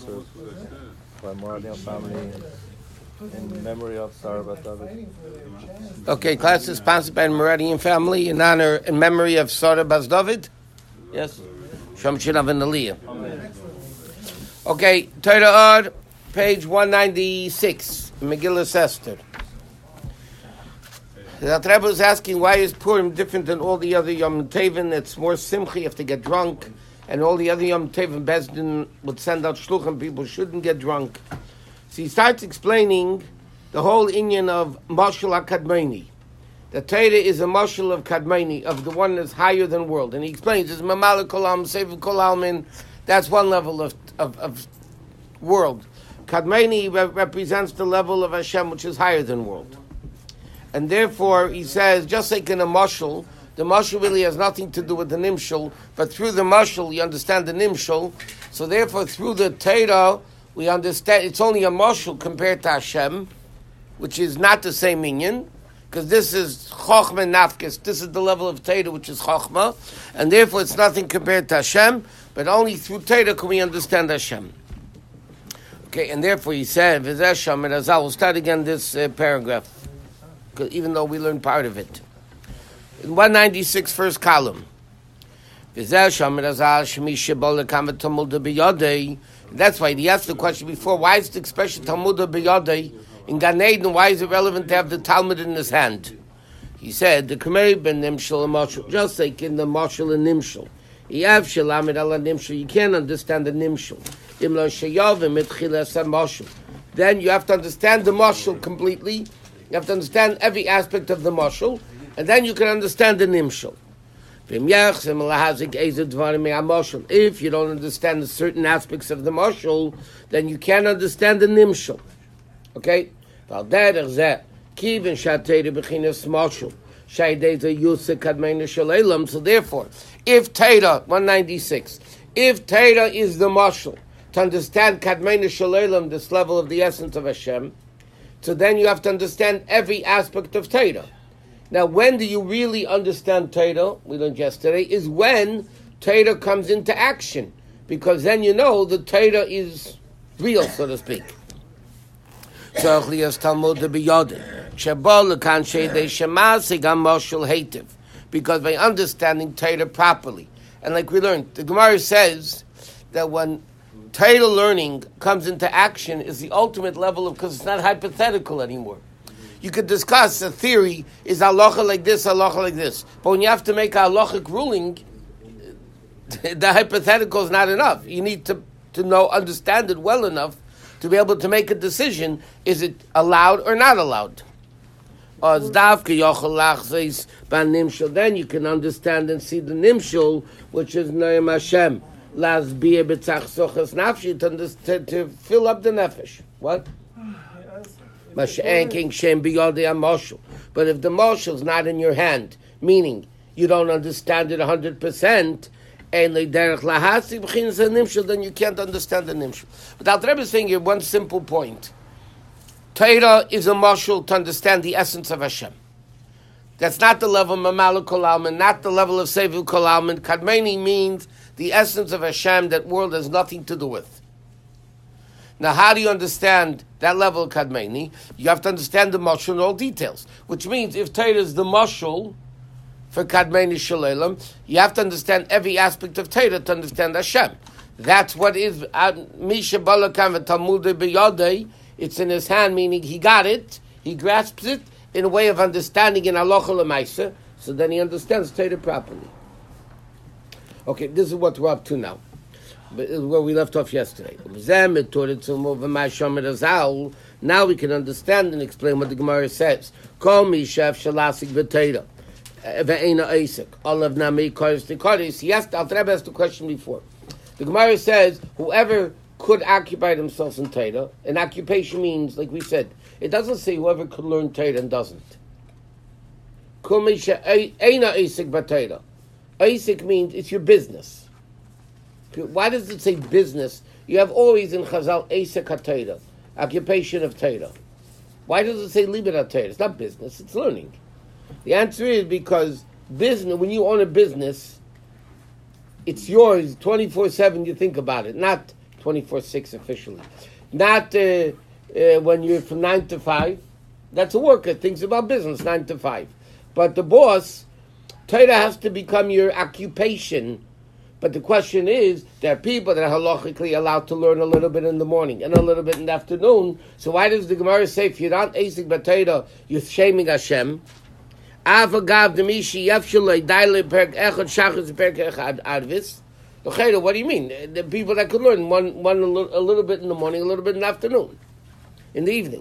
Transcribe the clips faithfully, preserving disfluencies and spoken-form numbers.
sponsored by Moradian family in memory of Sarah Bas David. Okay, class is sponsored by the Moradian family in honor, in memory of Sarah Bas David. Yes? Shem Shinav and Aliyah. Okay, Torah Od, page one ninety-six, Megillah Esther. The Rebbe was asking, why is Purim different than all the other Yom Tevin? It's more simcha, you have to get drunk, and all the other Yom Tevin, Bezdin would send out shluchim, people shouldn't get drunk. So he starts explaining the whole inyan of Mashal HaKadmoni. The Torah is a Mashal of Kadmoni, of the one that's higher than world. And he explains, it's Mamala Kolam, Sefer Kol Almin, that's one level of, of, of world. Kadmoni re- represents the level of Hashem, which is higher than world. And therefore, he says, just like in a mashal, the mashal really has nothing to do with the nimshal, but through the mashal, you understand the nimshal. So therefore, through the Torah, we understand, it's only a mashal compared to Hashem, which is not the same inyan, because this is chokhmah nafkes, this is the level of Torah, which is chokhmah, and therefore it's nothing compared to Hashem, but only through Torah can we understand Hashem. Okay, and therefore he said, V'zeh Shomer Hazal, we'll start again this uh, paragraph, even though we learned part of it. In one ninety-six, first column. That's why he asked the question before, why is the expression Talmud B'yodei in Gan Eden, why is it relevant to have the Talmud in his hand? He said, the K'mei ben Nimshal and Mashal, just like in the Mashal and Nimshal. Yav Shalamid ala Nimshal, you can't understand the Nimshal. Im lo sheyavim et chilas ha-Mashal. Then you have to understand the Mashal completely. You have to understand every aspect of the mashal, and then you can understand the nimshal. If you don't understand the certain aspects of the mashal, then you can't understand the nimshal. Okay? So therefore, if Torah, one ninety-six, if Torah is the mashal, to understand Kadmeina Shalom, this level of the essence of Hashem, so then you have to understand every aspect of Torah. Now, when do you really understand Torah? We learned yesterday, is when Torah comes into action. Because then you know the Torah is real, so to speak. Because by understanding Torah properly. And like we learned, the Gemara says that when Torah learning comes into action is the ultimate level of, because it's not hypothetical anymore. You could discuss a theory, is halacha like this, halacha like this. But when you have to make a halachic ruling, the hypothetical is not enough. You need to, to know, understand it well enough to be able to make a decision, is it allowed or not allowed? Then you can understand and see the nimshul, which is Noam Hashem. To, to fill up the nefesh. What? But if the marshal is not in your hand, meaning you don't understand it one hundred percent, then you can't understand the nimshul. But Al Rebbe is saying here one simple point. Torah is a marshal to understand the essence of Hashem. That's not the level of Mamala Kol Almin, not the level of Sefer Kol Almin. Kadmeni means the essence of Hashem that world has nothing to do with. Now, how do you understand that level of Kadmeni? You have to understand the mashal in all details. Which means, if Torah is the mashal for Kadmeni Shalom, you have to understand every aspect of Torah to understand Hashem. That's what is Misha Balakam Talmud B'Yodei. It's in his hand, meaning he got it, he grasps it in a way of understanding in halacha l'maisa, so then he understands Torah properly. Okay, this is what we're up to now. But this is where we left off yesterday. Now we can understand and explain what the Gemara says. Call me Shef Shalasik B'Teira. Ve'ena Isaac. Olav Nami Koris Tikoris. He asked, Al Rebbe asked the question before. The Gemara says, whoever could occupy themselves in Torah, and occupation means, like we said, it doesn't say whoever could learn Torah and doesn't. Kol mi she'ena Isaac B'Teira. Isaac means it's your business. Why does it say business? You have always in Chazal Isaac HaTorah, occupation of Torah. Why does it say Libet HaTorah? It's not business, it's learning. The answer is because business, when you own a business, it's yours twenty-four seven, you think about it. Not twenty-four six officially. Not uh, uh, when you're from nine to five. That's a worker, thinks about business, nine to five. But the boss, Torah has to become your occupation. But the question is, there are people that are halachically allowed to learn a little bit in the morning and a little bit in the afternoon. So why does the Gemara say, if you're not asik b'Torah, you're shaming Hashem? Avagav demishi yefshalei daile perk echad shachas perk echad advis. What do you mean? The people that could learn one, one a little, a little bit in the morning, a little bit in the afternoon, in the evening.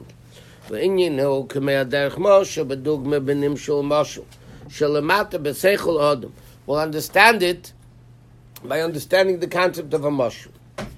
We'll understand it by understanding the concept of a mashal.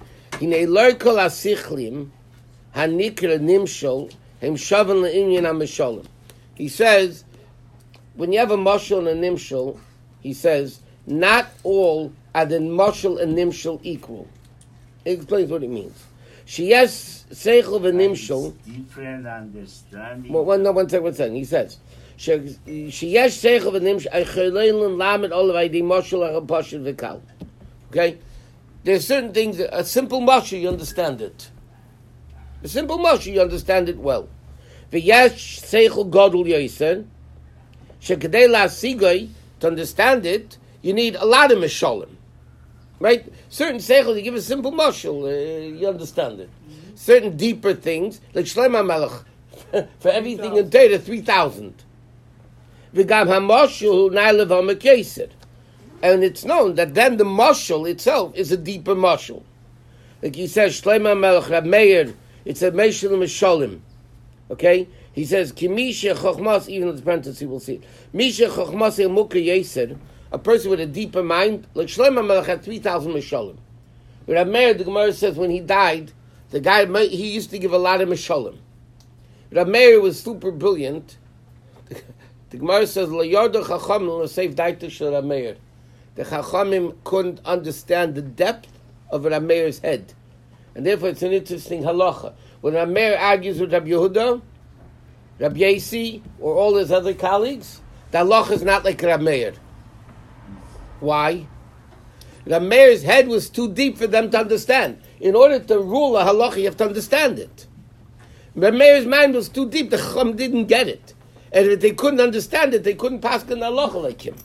He says, when you have a mashal and a nimshal, he says, not all are the mashal and nimshal equal. He explains what it means. She has seichel v'nimshal. Different understanding. Well, one, no, one second, one second. He says, she has seichel v'nimshal. Eichelein lamed olevay di mashal arapashid v'kal. Okay, there's certain things. A simple mashal, you understand it. A simple mashal, you understand it well. V'yesh seichel gadol yoser. Shekadei la'sigay, to understand it, you need a lot of mishalim. Right? Certain seichel, you give a simple mashal, uh, you understand it. Mm-hmm. Certain deeper things, like Shlomo Melech, for everything in Torah, three thousand. V'gam ha-mashal na'lev ha-mekeser. And it's known that then the mashal itself is a deeper mashal. Like he says, Shlomo Melech, Rab Meir, it's a meshal mishalim. Okay? He says, Kimisha chochmas, even in the parenthesis we'll see it. Misha chochmas el muka yeser, a person with a deeper mind, like Shlomo Melech had three thousand mishalim. But Rab Meir, the Gemara says, when he died, the guy, he used to give a lot of mishalim. Rab Meir was super brilliant. The Gemara says, La yarda chachamim l'seif daita shel Rab Meir. The chachamim couldn't understand the depth of Rab Meir's head. And therefore it's an interesting halacha. When Rab Meir argues with Rab Yehuda, Rab Yasi, or all his other colleagues, the halacha is not like Rab Meir. Why? Rab Meir's head was too deep for them to understand. In order to rule a halacha, you have to understand it. Rab Meir's mind was too deep, the chacham didn't get it. And if they couldn't understand it, they couldn't pass the halacha like him.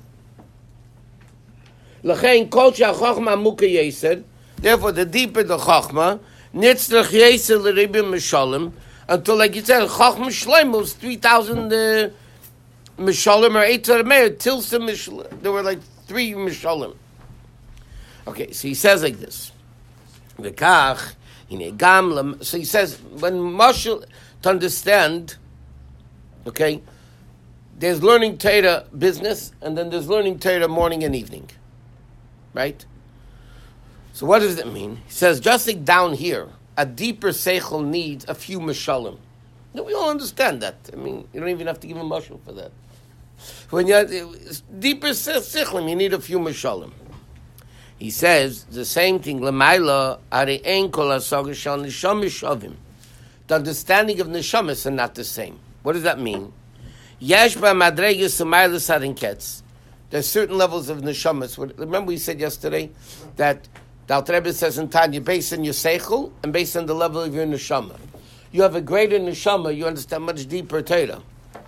L'chein kol she'achachma muka yeser, therefore the deeper the chachma, nitzrach yeser l'ribim mishalim, until, like you said, chachma shleim was three thousand uh, mishalim, or eight to Meir, tilsa mishalim. There were like three mishalim. Okay, so he says like this. V'kach, hine gam, so he says, when mashal, to understand, okay, there's learning Torah business, and then there's learning Torah morning and evening. Right? So what does it mean? He says, just like down here, a deeper seichel needs a few mishalim. No, we all understand that. I mean, you don't even have to give a mashal for that. When you have deeper seichel, you need a few mishalim. He says the same thing. L'mayla ari ein kol hasaga shel neshamis shavim. The understanding of neshamis are not the same. What does that mean? Yesh ba madreges l'mayla sarin ketz. There's certain levels of neshamas. Remember we said yesterday that the Alter Rebbe says in Tanya, based on your seichel and based on the level of your neshama. You have a greater neshama, you understand much deeper Torah.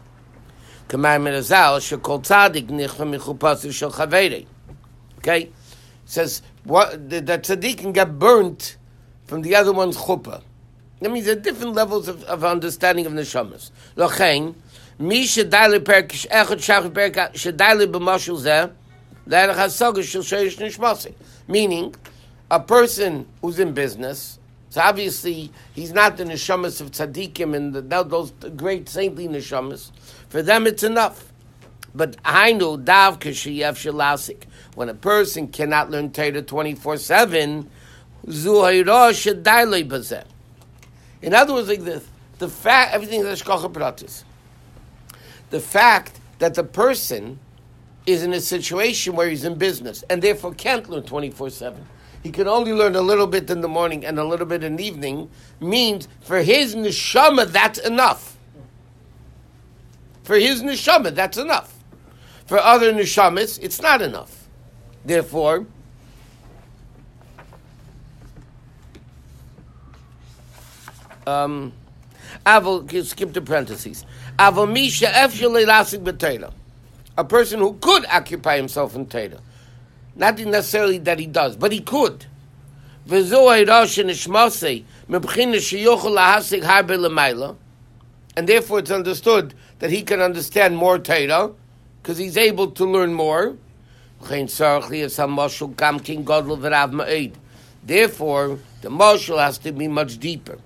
Okay? Says what the, the tzaddik can get burnt from the other one's chuppah. That means there are different levels of, of understanding of neshamas. L'chein, mi shedai leperk echad shach perk shedai leb'mashul zeh le'erach hasaga shel sheish nishmasi. Meaning, a person who's in business, so obviously he's not the neshamas of tzaddikim and the, those great saintly neshamas. For them, it's enough. But hainu dav kashiyev shelasik. When a person cannot learn Torah twenty-four seven, zu hayra shedai lebazeh. In other words, like this, the fact, everything is hashgacha pratis. The fact that the person is in a situation where he's in business and therefore can't learn twenty-four seven. He can only learn a little bit in the morning and a little bit in the evening, means for his neshama, that's enough. For his neshama, that's enough. For other neshamas, it's not enough. Therefore, Um, Aval, skip the parentheses. Aval misha efshele lasik b'teira. A person who could occupy himself in Torah. Not necessarily that he does, but he could. And therefore it's understood that he can understand more Torah, because he's able to learn more. Therefore, the mashal has to be much deeper.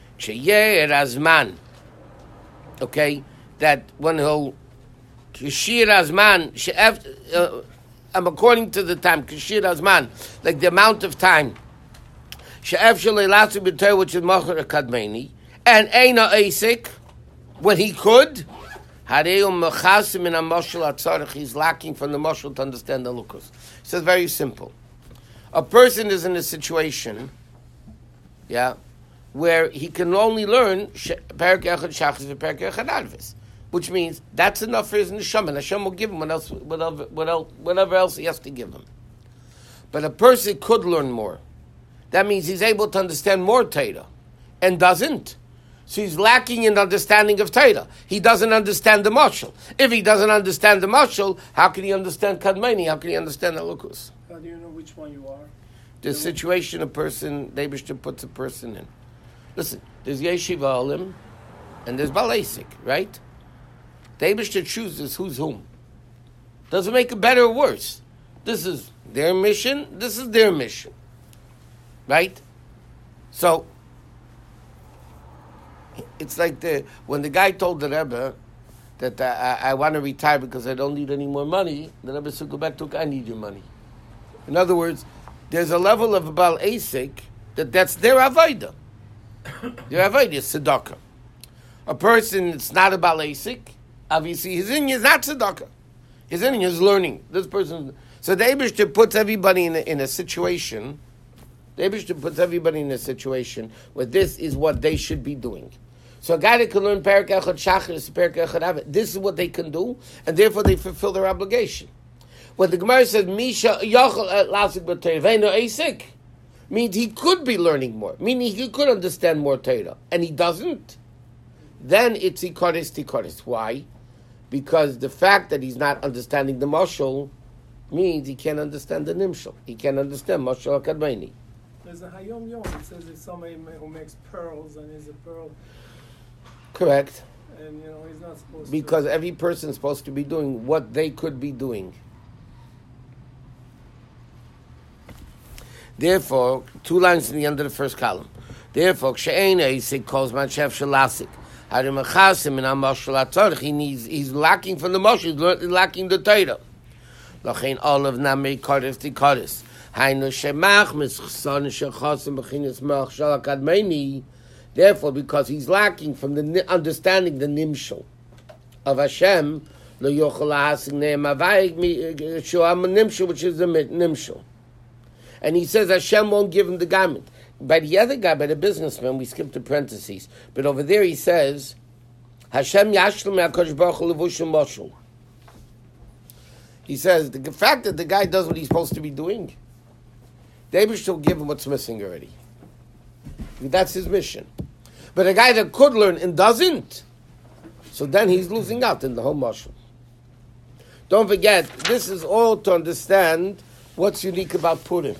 Okay, that when he'll Kishir Azman, uh, um, according to the time, Kishir Azman, like the amount of time, She'ef Shalei B'Torah, which is Machar Kadmeni, and Eina Asik, when he could, Hareum Mechasim in a Mashal Atzarech, he's lacking from the Mashal to understand the Lukas. He says very simple. A person is in a situation, yeah, where he can only learn Perek Echad Shachris and Perek Echad Arvis. Which means that's enough for his neshama. Hashem will give him what else, whatever, whatever else he has to give him. But a person could learn more. That means he's able to understand more Torah, and doesn't. So he's lacking in understanding of Torah. He doesn't understand the mashal. If he doesn't understand the mashal, how can he understand Kadmeni? How can he understand Elukus? How do you know which one you are? The situation a person, Eibishter puts a person in. Listen, there's Yeshiva Olim, and there's Balaisik, right? The Eibishter chooses who's whom. Doesn't make it better or worse. This is their mission, this is their mission. Right? So, it's like the when the guy told the Rebbe that uh, I, I want to retire because I don't need any more money, the Rebbe said, go back to, I need your money. In other words, there's a level of Baal Asik that that's their Avodah. Their Avodah is tzedakah. A person that's not a Baal Asik, obviously, his inyan is not tzedakah. His inyan is learning. This person, so the Eibishter puts everybody in a, in a situation. The Eibishter puts everybody in a situation where this is what they should be doing. So a guy that can learn Perek Echad Shachris, Perek Echad Avot, this is what they can do, and therefore they fulfill their obligation. When the Gemara says Misha Yachol Lasik B'Torah Ve'Eino Asik, means he could be learning more, meaning he could understand more Torah, and he doesn't. Then it's Ikoris Tikoris. Why? Because the fact that he's not understanding the mashal means he can't understand the nimshal. He can't understand mashal kadmeni. There's a Hayom Yom. It says if somebody who makes pearls and is a pearl. Correct. And you know he's not supposed because to. Because every person is supposed to be doing what they could be doing. Therefore, two lines in the end of the first column. Therefore, Kshe'ena Isik calls man Shef Shalasik. He needs, he's lacking from the Moshe, he's lacking the Torah. Lachein Olav Namei Kodesh Tikodesh. Hainu Shemach Mischson Shechasim Bechinis Mach Shalakadmeini. Therefore, because he's lacking from the understanding the Nimshal of Hashem, Lo Yochel Lahasig Ne'em Avayik Shoam Nimshal, which is the Nimshal. And he says Hashem won't give him the garment. By the other guy, by the businessman, we skipped the parentheses. But over there he says, Hashem yashlim ha'kadosh baruch hu levushim mashal. He says, the fact that the guy does what he's supposed to be doing, the Eibishter will give him what's missing already. That's his mission. But a guy that could learn and doesn't, so then he's losing out in the whole mashal. Don't forget, this is all to understand what's unique about Purim.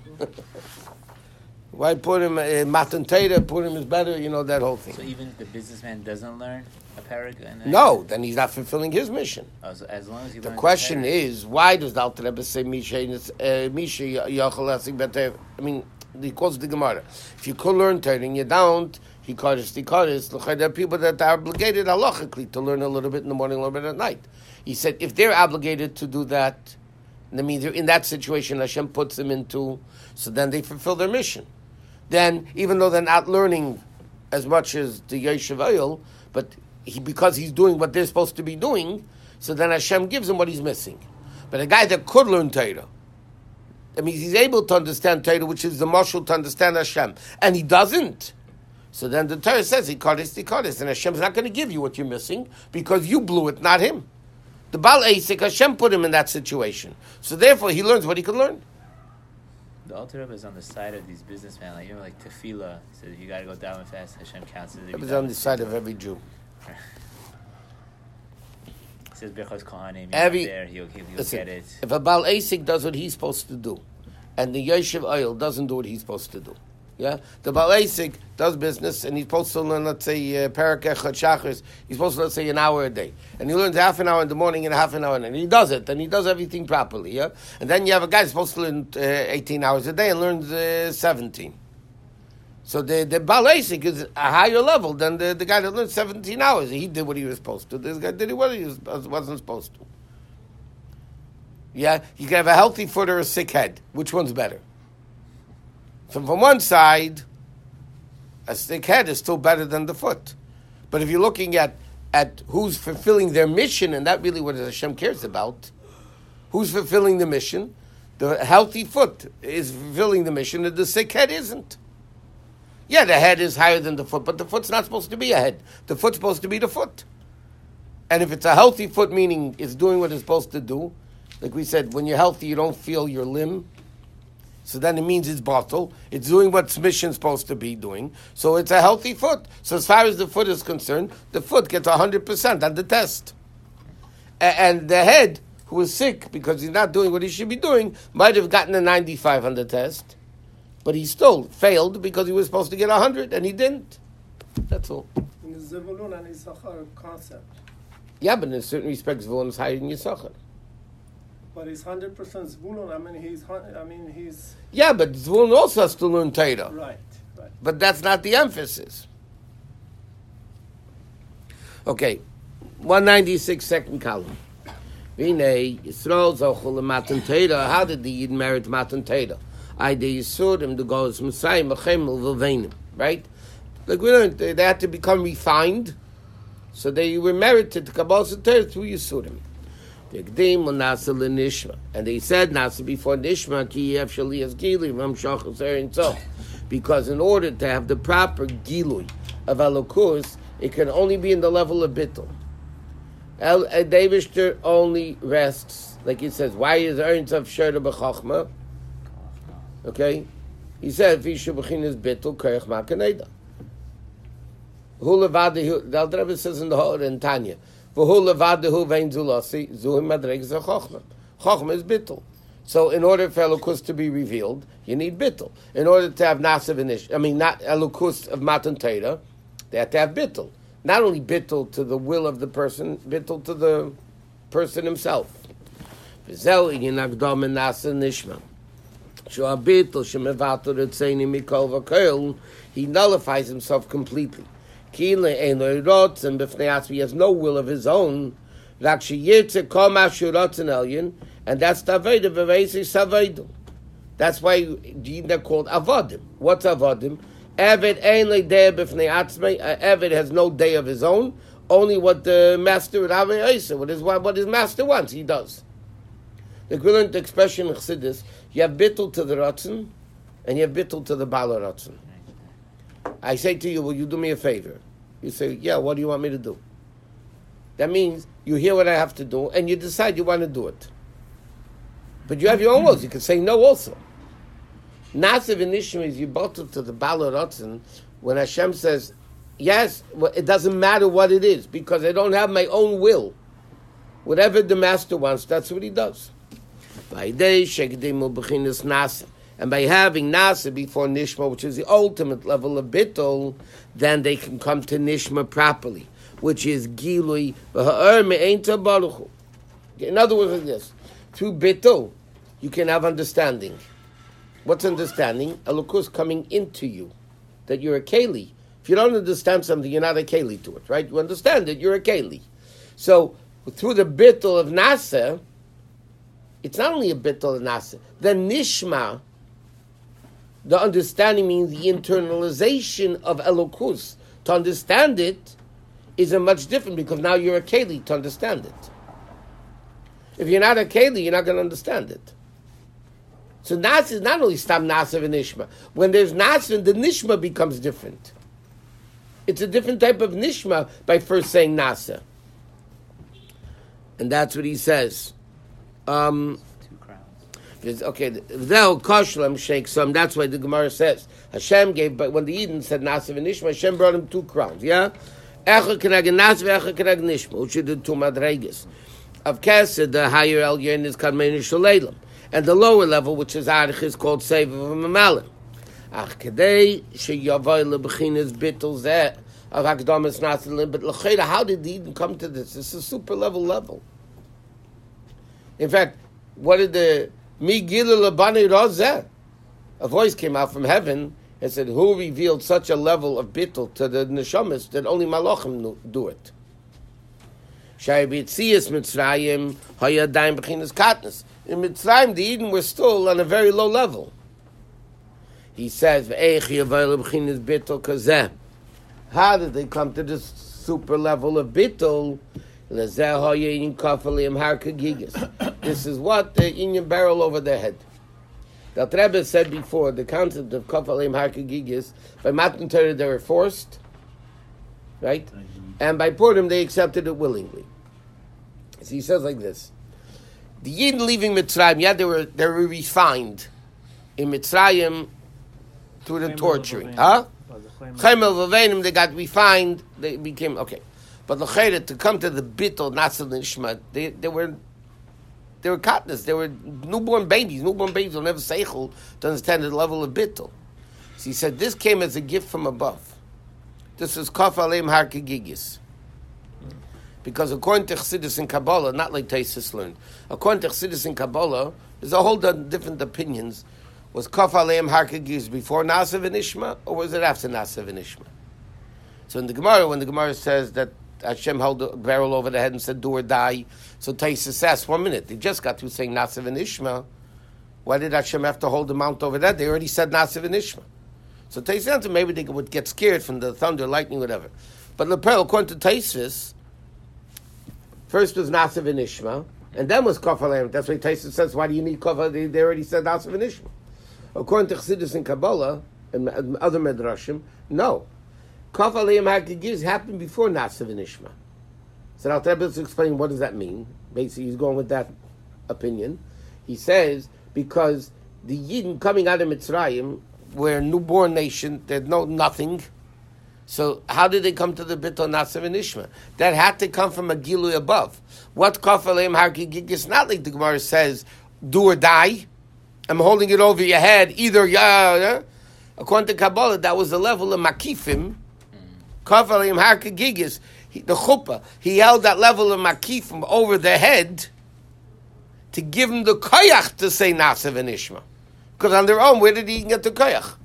Why Purim, uh, Matan Torah, Purim is better, you know, that whole thing. So even if the businessman doesn't learn a paragraph? No, then he's not fulfilling his mission. Oh, so as long as he the learns question the is, why does the Alter Rebbe say Misha, uh, Misha Yachol Lasik B'Torah? I mean, he calls the Gemara. If you could learn Torah and you don't, he calls the Kodesh. There are people that are obligated halachically to learn a little bit in the morning, a little bit at night. He said, if they're obligated to do that, that means in that situation Hashem puts them into, so then they fulfill their mission. Then, even though they're not learning as much as the Yeshiv Oyel, but he, because he's doing what they're supposed to be doing, so then Hashem gives him what he's missing. But a guy that could learn Torah, that means he's able to understand Torah, which is the mashal to understand Hashem, and he doesn't. So then the Torah says, he Kodesh, he Kodesh, and Hashem's not going to give you what you're missing, because you blew it, not him. The Baal Asik, Hashem put him in that situation. So therefore, he learns what he can learn. The Alter Rebbe is on the side of these businessmen, like you know, like tefillah. He says you got to go down and fast. Hashem counts as if It was you on the side of every Jew. He says Birchos Kohanim. Every- Every there, he'll, he'll, he'll Listen, get it. if a Baal Asik does what he's supposed to do, and the Yeshiv Oil doesn't do what he's supposed to do, yeah, the Baal Asik does business, and he's supposed to learn, let's say, uh, Parak Echad Shachris. He's supposed to, let's say, an hour a day, and he learns half an hour in the morning and half an hour, at night. And he does it, and he does everything properly, yeah. And then you have a guy who's supposed to learn uh, eighteen hours a day and learns uh, seventeen. So the the Baal Asik is a higher level than the, the guy that learned seventeen hours. He did what he was supposed to. This guy did what he was, wasn't supposed to. Yeah, you can have a healthy foot or a sick head. Which one's better? So from one side, a sick head is still better than the foot. But if you're looking at, at who's fulfilling their mission, and that really what Hashem cares about, who's fulfilling the mission? The healthy foot is fulfilling the mission, and the sick head isn't. Yeah, the head is higher than the foot, but the foot's not supposed to be a head. The foot's supposed to be the foot. And if it's a healthy foot, meaning it's doing what it's supposed to do, like we said, when you're healthy, you don't feel your limb. So then it means it's bottle. It's doing what its mission's supposed to be doing. So it's a healthy foot. So as far as the foot is concerned, the foot gets one hundred percent on the test. A- and the head, who is sick because he's not doing what he should be doing, might have gotten a ninety-five on the test. But he still failed because he was supposed to get one hundred, and he didn't. That's all. In the Zevulun and Issachar concept. Yeah, but in certain respects, Zvulun is higher than Yisachar. But he's one hundred percent Zvulun. I mean, he's, hun- I mean, he's, Yeah, but Zvulun also has to learn Torah. right, right. But that's not the emphasis. Okay, one ninety-six, second column. V'nei Yisrael zochul matan Torah. How did the Yid merit matan Torah? I the Yisurim, the Golos Messiah, Mechemel V'veinim. Right? Like we learned, they had to become refined, so they were merited to Kabbalah Torah through Yisurim. V'gdim l'nasa l'nishma. And they said nasa before nishma, ki yev shaliyas gili, ram shachas erin tzol. Because in order to have the proper gilui of Elokus, it can only be in the level of bittul. El Davishter only rests, like he says, why is erin tzov shirta b'chachma? Okay? He said, Vishu b'chin is bittul, kerech ma'kaneda. Hu levadahu, the Alter Rebbe says in the whole, in Tanya, V'hu levadahu vein zulasi, zuhim madregas ha-chochma. Chochma is bittul. So in order for Elokus to be revealed, you need bittul. In order to have Nasav Inish, I mean, not Elokus of Matan Torah, they have to have bittul. Not only bittul to the will of the person, bittul to the person himself. V'zeu yinagdom and Nasa Nishma. Shua bittul shemevator etzeini mikol v'koil, he nullifies himself completely. Kile ein rotz and b'fnei atzmi, he has no will of his own. Rak sheyirtze kol mashu rotzen elyon, and that's the Aveda v'veisi savedu. That's why they're called avodim. What's avodim? Eved ein leideh b'fnei atzmei. Eved has no day of his own. Only what the master would have what his what his master wants, he does. The equivalent expression in Chassidus, you have bittul to the rotzen, and you have bittul to the bala rotzen. I say to you, will you do me a favor? You say, yeah, what do you want me to do? That means you hear what I have to do, and you decide you want to do it. But you have your own wills. You can say no also. Nasiv and Nishma is you bottle to the bala rotzen when Hashem says, yes, well, it doesn't matter what it is, because I don't have my own will. Whatever the master wants, that's what he does. And by having Nasa before Nishma, which is the ultimate level of Bittul, then they can come to Nishma properly, which is Gilui. In other words, like this, through Bittul, you can have understanding. What's understanding? Elokus coming into you, that you're a Keli. If you don't understand something, you're not a Keli to it, right? You understand it, you're a Keli. So, through the Bittul of Nasa, it's not only a Bittul of Nasa. The Nishma, the understanding means the internalization of Elokus. To understand it is a much different, because now you're a Keli to understand it. If you're not a Keli, you're not going to understand it. So Nasa is not only Stam Nasa and Nishma. When there's Nasa, the Nishma becomes different. It's a different type of Nishma by first saying Nasa. And that's what he says. Um, Two crowns. It's, okay, they'll koshlem shake some. That's why the Gemara says Hashem gave. But when the Eden said Nasiv and Nishma, Hashem brought him two crowns. Yeah, Echad Keneg Nasiv, Echad Keneg Nishma, which did two madregas. Of Kesed, the higher elyon is Kadmei Shalelem, and the lower level, which is Arich, is called Save of Mamalim. Ach Kedei Sheyavoy LeBechinas Bittul Zeh of Hakdamas Nasiv. But Lecheda, how did the Eden come to this? This is super level level. In fact, what did the Migil Labani Rozeh? A voice came out from heaven and said, who revealed such a level of bittul to the neshamas that only malachim do it? Shai b'tzias Mitzrayim hayadayim b'chinas katnas. In Mitzrayim, the Eden were still on a very low level. He says, V'eich yavayla b'chinas bittul kazeh. How did they come to this super level of bittul? This is what the Inyan barrel over their head. The Rebbe said before, the concept of Kafalim Harkagigis, by Matan Torah they were forced, right? And by Purim they accepted it willingly. So he says like this. The Yidden leaving Mitzrayim, yeah, they were, they were refined in Mitzrayim through the torturing. Huh? Chaimel Vavenim, they got refined, they became, okay. But l'chayre, to come to the bittul Nasiv Nishma, they they were they were katnas, they were newborn babies. Newborn babies will never seichel to understand the level of bittul. So he said this came as a gift from above. This is kaf aleim har kegigis. Because according to Chassidus and Kabbalah, not like Taisus learned, according to Chassidus and Kabbalah, there's a whole dozen different opinions. Was kaf aleim har kegigis before Nasiv Nishma, or was it after Nasiv Nishma? So in the Gemara, when the Gemara says that Hashem held a barrel over the head and said, do or die. So Taisus asked, one minute, they just got to saying Nasiv and Ishma. Why did Hashem have to hold the mount over that? They already said Nasiv and Ishma. So Taisus answered, maybe they would get scared from the thunder, lightning, whatever. But Lepel, according to Taisus, first was Nasiv and Ishma, and then was Kafalem. That's why Taisus says, why do you need Kafal? They, they already said Nasiv and Ishma. According to Chassidus and Kabbalah, and other Medrashim, no. Kaf Aliyim HaKagiz happened before Nasiv and Ishma. So now Rebbe is explaining what does that mean. Basically, he's going with that opinion. He says, because the Yidden coming out of Mitzrayim were a newborn nation, they had no nothing. So how did they come to the Bittul Nasiv and Ishma? That had to come from a Gilui above. What Kaf Aliyim HaKagiz is not like the Gemara says, do or die. I'm holding it over your head, either, yeah, yeah. According to Kabbalah, that was the level of Makifim. Kafalim Harkagigis, the chuppah, he held that level of makifim over their head to give him the koyach to say Nasiv and Ishma. Because on their own, where did he get the koyach?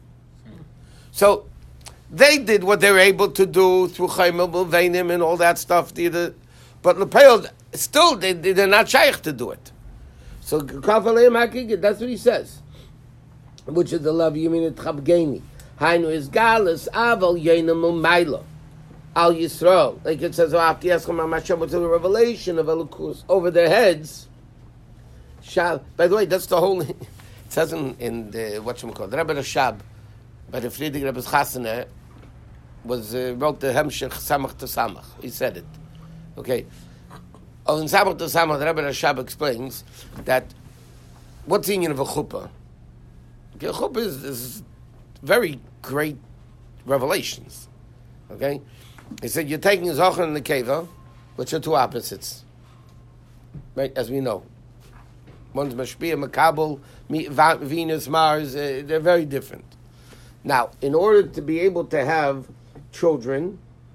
So they did what they were able to do through Chaimel B'Veinim and all that stuff. But Lepel, still, they, they're not shaykh to do it. So Kafalim Harkagigis, that's what he says. Which is the love you mean at Chabgeni. Hainu is galus aval yenim umayla al Yisrael. Like it says, after Yeschem Hashem, what's the revelation of Elokus over their heads. Shal. By the way, that's the whole. It says in, in the what you call the Rebbe Rashab, by the Friedrich Rebbe Chassaner, was uh, wrote the Hemshech Samach to Samach. He said it. Okay. Oh, in Samach to Samach, the Rebbe Rashab explains that what's the meaning of a chuppah? Okay, a chuppah is, is very great revelations. Okay? He said, you're taking Zohar and the Keva, which are two opposites. Right? As we know. One's Mashpia, Makabal, Venus, Mars, uh, they're very different. Now, in order to be able to have children,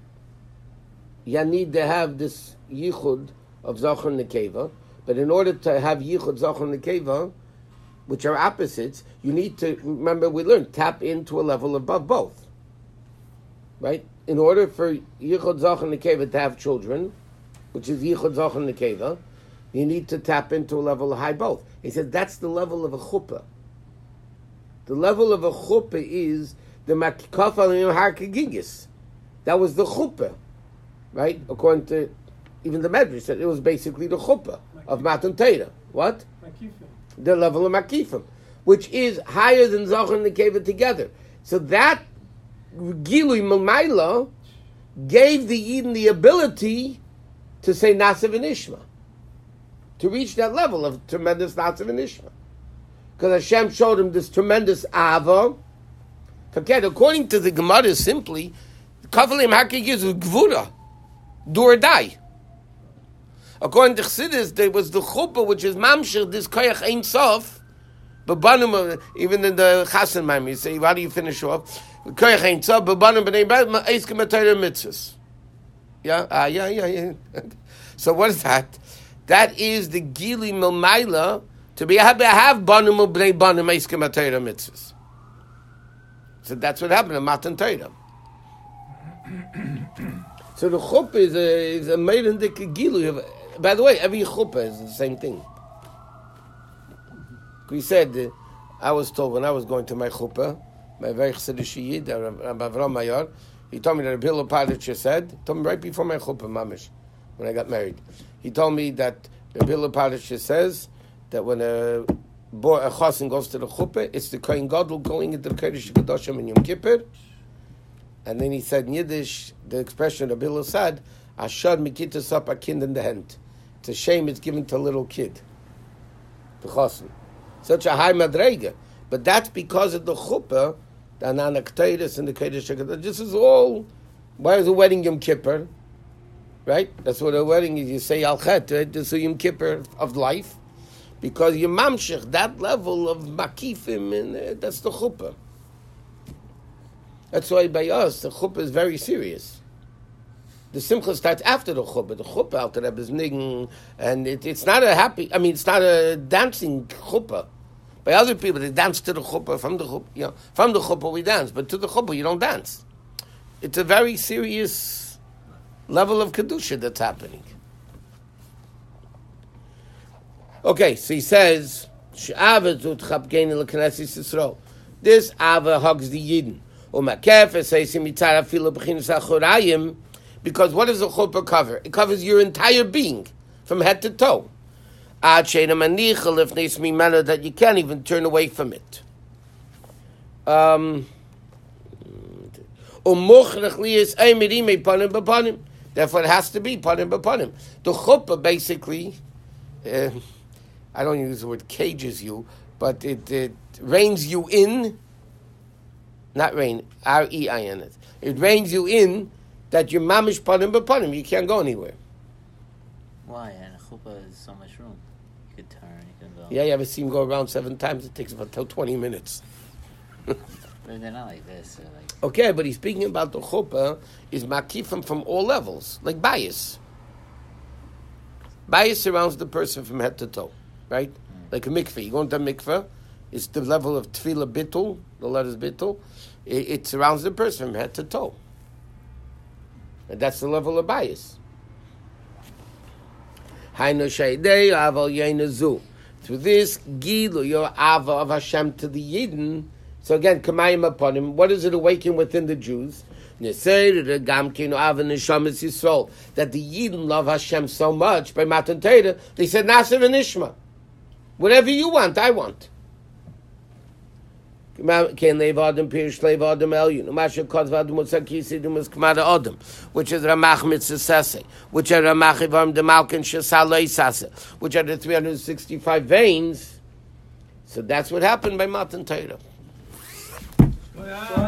you need to have this yichud of Zohar and the Keva, but in order to have yichud, Zohar and the Keva, which are opposites, you need to, remember we learned, tap into a level above both. Right? In order for Yichud Zohar Nekeva to have children, which is Yichud Zohar Nekeva, you need to tap into a level of high both. He said that's the level of a chuppah. The level of a chuppah is the Makikaf Alim Harkagigis. That was the chuppah. Right? According to even the Medrash said it was basically the chuppah of Matan Torah. What? Makifim. The level of Makifim, which is higher than Zohar and Nekeva together. So that Gilui Malmaila gave the Eden the ability to say Nasiv and Ishma, to reach that level of tremendous Nasiv and Ishma. because Hashem showed him this tremendous ava. Forget, according to the Gemara, simply, Kavalim Hakik is Gvura, do or die. According to Chassidus, there was the chuppah, which is mamshir, this koyach ein sof, but banim, even in the Chasen Maim, you say, how do you finish off? Koyach ein sof, but banim b'nei b'nei eiskim atayra mitzvahs. Yeah, ah, yeah, yeah, yeah. So what is that? That is the gili milmaila, to be able to have banim b'nei banim eiskim atayra mitzvahs. So that's what happened in Matan Torah. So the chuppah is a, is a maiden dik gilu. By the way, every chuppah is the same thing. We said, uh, I was told when I was going to my chuppah, my very chassidish yid, Rabbi Avram Mayar, he told me that Rabbi Hillel Padich said, told me right before my chuppah, mamish, when I got married. He told me that Rabbi Hillel Padich says that when a boy, a chassan goes to the chuppah, it's the Kohen Gadol going into the Kodesh HaKadoshim in Yom Kippur. And then he said in Yiddish, the expression of Hillel said, Ashad mikitas up a kind in the hand. It's a shame it's given to a little kid. The chassan. Such a high madrega. But that's because of the chuppah, the ananakteris and the Kodesh HaKadosh. This is all, why is a wedding Yom Kippur? Right? That's what a wedding is. You say Al-Chet, right? This is Yom Kippur of life. Because you mamshech, that level of makifim, and uh, that's the chuppah. That's why by us, the chuppah is very serious. The simcha starts after the chuppah. The chuppah out there is nigging, and it, it's not a happy, I mean, it's not a dancing chuppah. By other people, they dance to the chuppah, from the chuppah, you know, from the chuppah we dance, but to the chuppah you don't dance. It's a very serious level of kedusha that's happening. Okay, so he says, this Ava hugs the Yidden. Because what does the chuppah cover? It covers your entire being, from head to toe. That you can't even turn away from it. Um, Therefore it has to be panim b'panim. The chuppah basically, uh, I don't use the word cages you, but it, it reins you in, not rein, R E I N it. It reins you in that you're mamish panim b'panim. You can't go anywhere. Why? And a chuppah is so much room. You could turn, you could go. Yeah, you ever see him go around seven times? It takes about twenty minutes. But they're not like this. They're like... Okay, but he's speaking about the chuppah is makifim from all levels, like bias. Bias surrounds the person from head to toe. Right? Mm. Like a mikveh. You go into a mikveh, it's the level of tefillah bittul, the letters bittul. It, it surrounds the person from head to toe. And that's the level of bias. Through this, gilu, your ava of Hashem to the Yidden. So again, kamayim upon him. What does it awaken within the Jews? That the Yidden love Hashem so much, by Matan Torah, they said, Nasir and Ishma. Whatever you want, I want. Which are Ramach mitzvah, which are Ramach ivarm de Malkin shesalei sase, which are the three hundred sixty-five veins. So that's what happened by Matan Torah.